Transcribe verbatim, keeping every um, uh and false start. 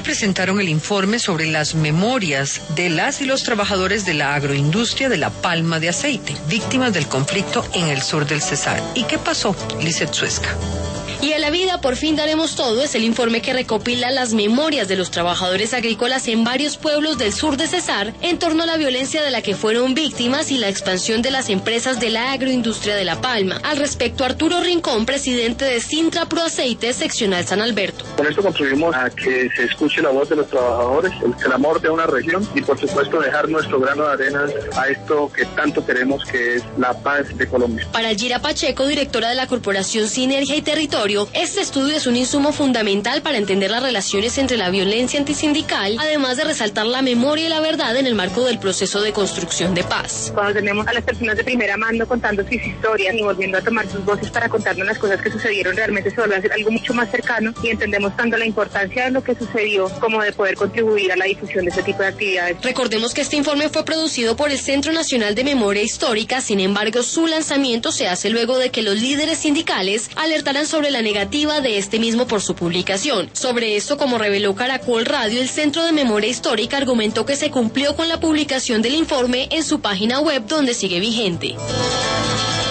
presentaron el informe sobre las memorias de las y los trabajadores de la agroindustria de la palma de aceite, víctimas del conflicto en el sur del Cesar. ¿Y qué pasó? Lizeth Suesca. Y a la vida por fin daremos todo es el informe que recopila las memorias de los trabajadores agrícolas en varios pueblos del sur de Cesar en torno a la violencia de la que fueron víctimas y la expansión de las empresas de la agroindustria de La Palma. Al respecto, Arturo Rincón, presidente de Sintra Proaceites, seccional San Alberto. Con esto contribuimos a que se escuche la voz de los trabajadores, el clamor de una región y por supuesto dejar nuestro grano de arena a esto que tanto queremos, que es la paz de Colombia. Para Gira Pacheco, directora de la Corporación Sinergia y Territorio, este estudio es un insumo fundamental para entender las relaciones entre la violencia antisindical, además de resaltar la memoria y la verdad en el marco del proceso de construcción de paz. Cuando tenemos a las personas de primera mano contando sus historias y volviendo a tomar sus voces para contarnos las cosas que sucedieron, realmente se vuelve a hacer algo mucho más cercano y entendemos tanto la importancia de lo que sucedió como de poder contribuir a la difusión de este tipo de actividades. Recordemos que este informe fue producido por el Centro Nacional de Memoria Histórica, sin embargo su lanzamiento se hace luego de que los líderes sindicales alertaran sobre la negativa de este mismo por su publicación. Sobre esto, como reveló Caracol Radio, el Centro de Memoria Histórica argumentó que se cumplió con la publicación del informe en su página web, donde sigue vigente.